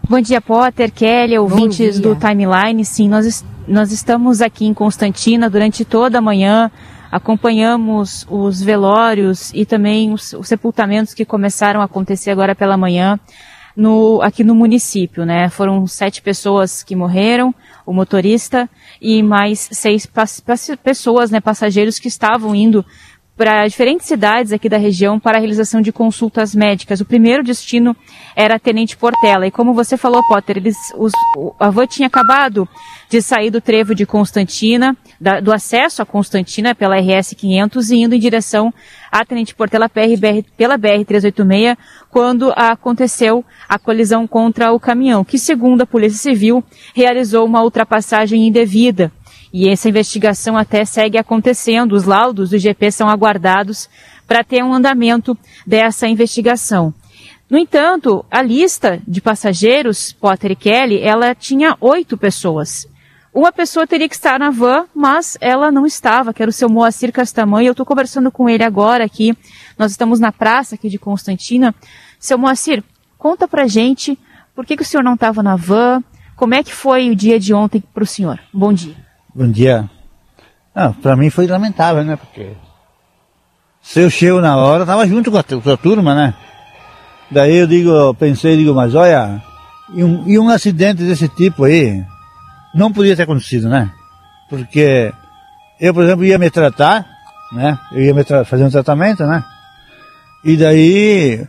Bom dia, Potter, Kelly, ouvintes do Timeline. Sim, nós estamos aqui em Constantina durante toda a manhã, acompanhamos os velórios e também os sepultamentos que começaram a acontecer agora pela manhã aqui no município, né? Foram 7 pessoas que morreram, o motorista e mais 6 pessoas, né, passageiros que estavam indo para diferentes cidades aqui da região para a realização de consultas médicas. O primeiro destino era Tenente Portela. E como você falou, Potter, a van tinha acabado de sair do trevo de Constantina, do acesso a Constantina pela RS 500 e indo em direção a Tenente Portela pela BR-386, quando aconteceu a colisão contra o caminhão, que, segundo a Polícia Civil, realizou uma ultrapassagem indevida. E essa investigação até segue acontecendo. Os laudos do IGP são aguardados para ter um andamento dessa investigação. No entanto, a lista de passageiros, Potter e Kelly, ela tinha 8 pessoas. Uma pessoa teria que estar na van, mas ela não estava, que era o seu Moacir Castamanha. Eu estou conversando com ele agora aqui. Nós estamos na praça aqui de Constantina. Seu Moacir, conta pra gente por que o senhor não estava na van, como é que foi o dia de ontem para o senhor? Bom dia. Bom dia. Para mim foi lamentável, né? Porque se eu chego na hora, eu tava junto com a turma, né? Daí eu pensei, mas olha, e um acidente desse tipo aí não podia ter acontecido, né? Porque eu, por exemplo, ia me tratar, né? Eu ia fazer um tratamento, né? E daí,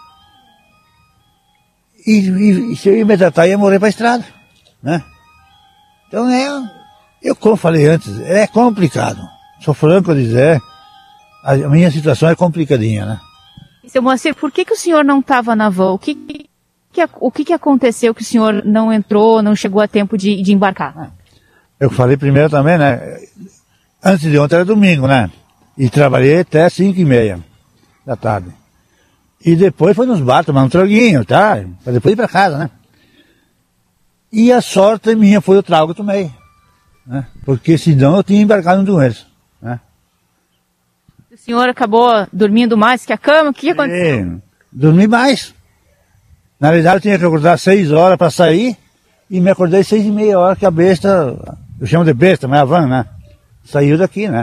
se eu ia me tratar, eu ia morrer para a estrada, né? Então como falei antes, é complicado. Sou franco a dizer, a minha situação é complicadinha, né? Seu Moacir, por que o senhor não estava na van? O que aconteceu que o senhor não entrou, não chegou a tempo de embarcar? Eu falei primeiro também, né? Antes de ontem era domingo, né? E trabalhei até 5h30 da tarde. E depois foi nos bar tomar um traguinho, tá? Pra depois ir pra casa, né? E a sorte minha foi o trago que eu tomei. Né? Porque senão eu tinha embarcado no doença, né? O senhor acabou dormindo mais que a cama? O que aconteceu? Dormi mais. Na verdade eu tinha que acordar 6 horas para sair e me acordei 6h30 que a besta, eu chamo de besta, mas a van, né? Saiu daqui, né?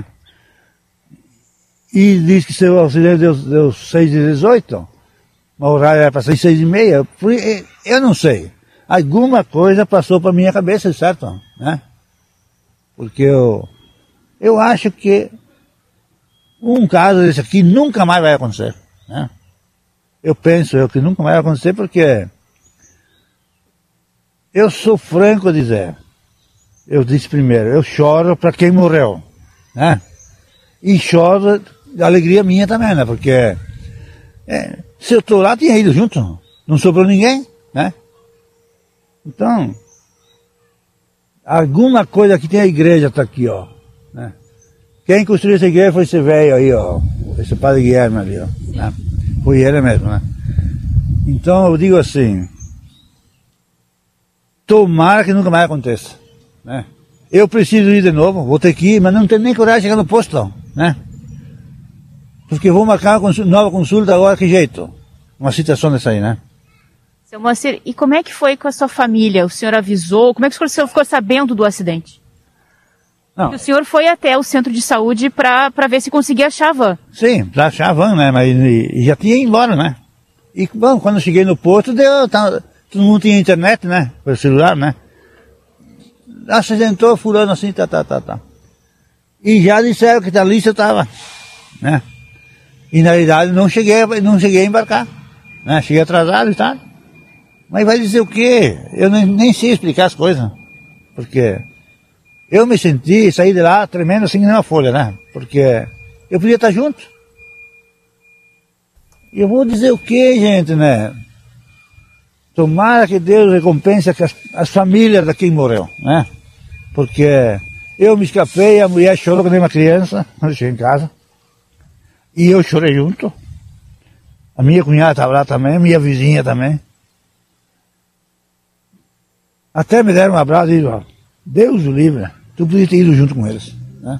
E diz que seu acidente deu 6h18, o horário era para sair 6h30, eu não sei. Alguma coisa passou para minha cabeça, certo? Né? Porque eu acho que um caso desse aqui nunca mais vai acontecer, né? Eu penso que nunca mais vai acontecer porque eu sou franco a dizer, eu disse primeiro, eu choro para quem morreu, né? E choro de alegria minha também, né? Porque se eu estou lá, tinha ido junto, não sobrou ninguém, né? Então, alguma coisa que tem a igreja está aqui, ó, né? Quem construiu essa igreja foi esse velho aí, ó, esse padre Guilherme ali, ó, né? Foi ele mesmo, né? Então eu digo assim, tomara que nunca mais aconteça, né? Eu preciso ir de novo, vou ter que ir, mas não tenho nem coragem de chegar no posto, né? Porque vou marcar uma nova consulta agora, que jeito? Uma situação dessa aí, né? Seu Moacir, e como é que foi com a sua família? O senhor avisou? Como é que o senhor ficou sabendo do acidente? Não. O senhor foi até o centro de saúde para ver se conseguia achar a van. Sim, para achar a van, né? Mas já tinha ido embora, né? E, bom, quando eu cheguei no posto, todo mundo tinha internet, né? Pelo celular, né? Acidentou fulano assim, tá. E já disseram que a lista estava, né? E na realidade não cheguei a embarcar, né? Cheguei atrasado e tal. Mas vai dizer o quê? Eu nem sei explicar as coisas. Porque eu me senti, saí de lá tremendo assim que nem uma folha, né? Porque eu podia estar junto. E eu vou dizer o quê, gente, né? Tomara que Deus recompense as famílias de quem morreu, né? Porque eu me escapei, a mulher chorou como uma criança quando eu cheguei em casa. E eu chorei junto. A minha cunhada estava lá também, a minha vizinha também. Até me deram um abraço e disseram, Deus o livre, tu podia ter ido junto com eles, né?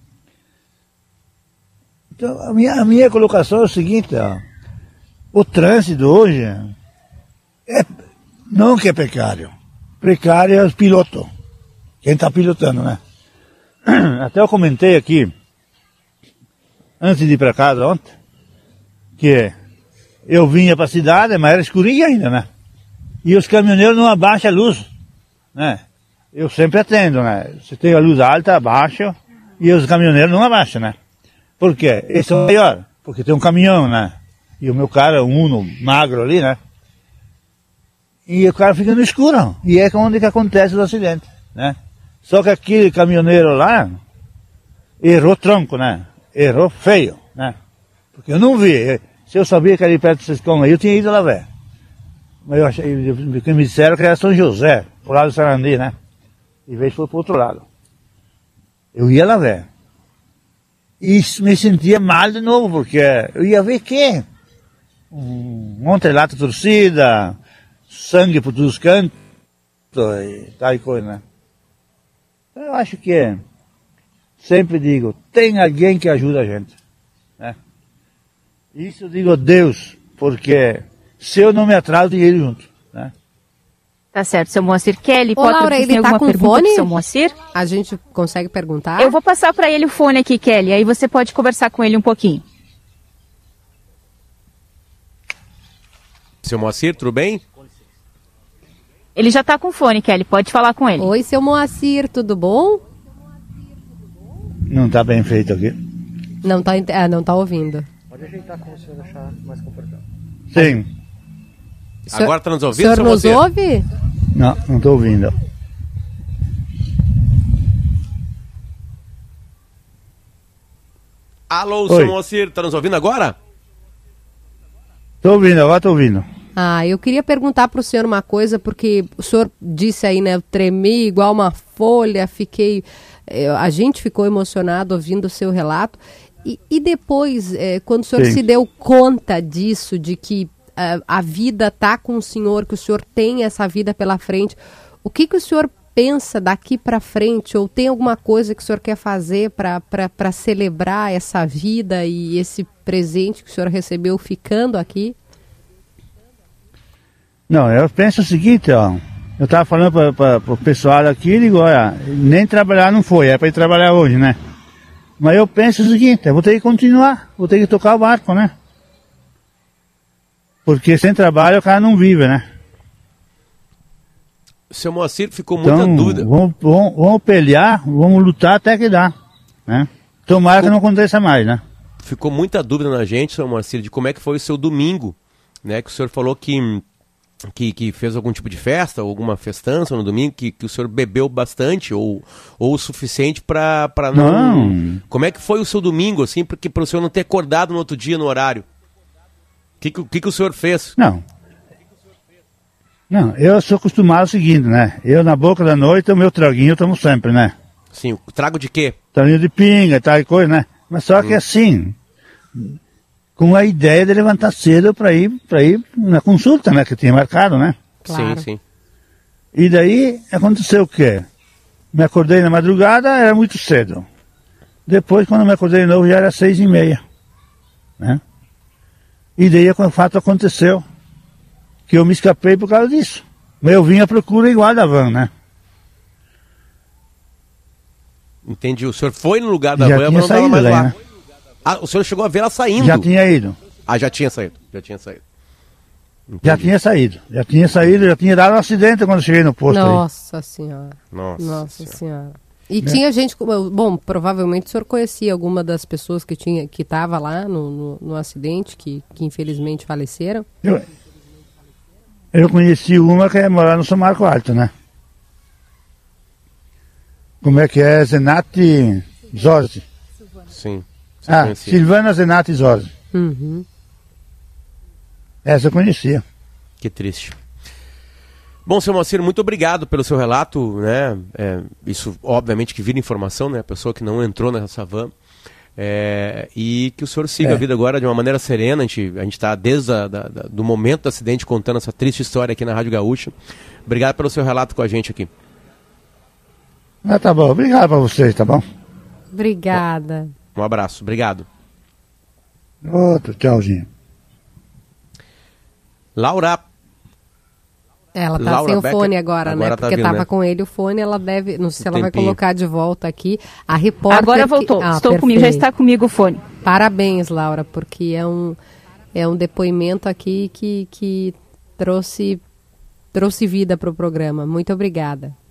Então, a minha colocação é o seguinte, ó, o trânsito hoje não que é precário. Precário é os pilotos. Quem está pilotando, né? Até eu comentei aqui, antes de ir para casa ontem, que eu vinha para a cidade, mas era escurinho ainda, né? E os caminhoneiros não abaixam a luz, né? Eu sempre atendo, né? Se tem a luz alta, abaixo, e os caminhoneiros não abaixam, né? Por quê? Esse é o maior, porque tem um caminhão, né? E o meu cara é um Uno magro ali, né? E o cara fica no escuro, e é onde que acontece o acidente, né? Só que aquele caminhoneiro lá errou tronco, né? Errou feio, né? Porque eu não vi. Se eu sabia que ali perto de Sescom aí, eu tinha ido lá ver. Mas eu achei, me disseram que era São José, pro lado do Sarandi, né? E vez foi pro outro lado. Eu ia lá ver. E me sentia mal de novo, porque eu ia ver que um monte de lata torcida, sangue por todos os cantos e tal e coisa, né? Eu acho que, sempre digo, tem alguém que ajuda a gente, né? Isso eu digo Deus, porque se eu não me atraso, tem ele junto, né? Tá certo, seu Moacir. Kelly, Ô, Laura, ele tá com fone? Pro seu Moacir? A gente consegue perguntar? Eu vou passar para ele o fone aqui, Kelly, aí você pode conversar com ele um pouquinho. Seu Moacir, tudo bem? Ele já tá com fone, Kelly, pode falar com ele. Oi, seu Moacir, tudo bom? Não está bem feito aqui. Não tá ouvindo. Pode ajeitar como o senhor achar mais confortável. Sim. Agora está nos ouvindo, O senhor nos Moacir? ouve? Não estou ouvindo. Alô, Oi. seu Moacir, está nos ouvindo agora? Estou ouvindo, agora estou ouvindo. Eu queria perguntar para o senhor uma coisa, porque o senhor disse aí, né, eu tremi igual uma folha, a gente ficou emocionado ouvindo o seu relato. E depois, quando o senhor Sim. se deu conta disso, de que a vida está com o senhor, que o senhor tem essa vida pela frente, o que o senhor pensa daqui para frente? Ou tem alguma coisa que o senhor quer fazer para celebrar essa vida e esse presente que o senhor recebeu ficando aqui? Não, eu penso o seguinte, ó. Eu estava falando para o pessoal aqui, digo, olha, nem trabalhar não foi, é para ir trabalhar hoje, né? Mas eu penso o seguinte, eu vou ter que continuar, vou ter que tocar o barco, né? Porque sem trabalho o cara não vive, né? Seu Moacir, ficou muita Então, dúvida. vamos pelear, vamos lutar até que dá, né? Tomara que não aconteça mais, né? Ficou muita dúvida na gente, seu Moacir, de como é que foi o seu domingo, né? Que o senhor falou que fez algum tipo de festa, alguma festança no domingo, que o senhor bebeu bastante ou o suficiente para não... Como é que foi o seu domingo, assim, para o senhor não ter acordado no outro dia no horário? O que o senhor fez? Não, eu sou acostumado ao seguinte, né? Eu na boca da noite, o meu traguinho eu tomo sempre, né? Sim, o trago de quê? Traguinho de pinga e tal e coisa, né? Mas só que assim, com a ideia de levantar cedo para ir na consulta, né? Que eu tinha marcado, né? Claro. Sim. E daí aconteceu o quê? Me acordei na madrugada, era muito cedo. Depois, quando me acordei de novo, já era 6:30, né? E daí o fato aconteceu, que eu me escapei por causa disso. Mas eu vim à procura igual da van, né? Entendi. O senhor foi no lugar da Já van, tinha mas não estava saído mais daí, lá. né? Ah, o senhor chegou a ver ela saindo? Já tinha ido. Ah, já tinha saído. Entendi. Já tinha dado um acidente quando eu cheguei no posto aí. Nossa Senhora. Nossa Senhora. E tinha gente, bom, provavelmente o senhor conhecia alguma das pessoas que estava lá no acidente, que infelizmente faleceram? Eu conheci uma que é morar no São Marco Alto, né? Como é que é? Zenati Zorzi. Sim. Silvana Zenati Zorzi. Uhum. Essa eu conhecia. Que triste. Bom, seu Moacir, muito obrigado pelo seu relato, né? Isso, obviamente, que vira informação, né? A pessoa que não entrou nessa van. E que o senhor siga a vida agora de uma maneira serena. A gente está desde do momento do acidente contando essa triste história aqui na Rádio Gaúcha. Obrigado pelo seu relato com a gente aqui. Tá bom. Obrigado pra vocês, tá bom? Obrigada. Um abraço. Obrigado. Outro, tchauzinho. Laura. Ela tá Laura sem o Becker, fone agora, né? tá Porque vindo, tava né? com ele o fone, ela deve... Não sei se ela vai tempinho. colocar de volta aqui. A repórter... Agora voltou. Estou comigo, já está comigo o fone. Parabéns, Laura, porque é um depoimento aqui que trouxe vida para o programa. Muito obrigada.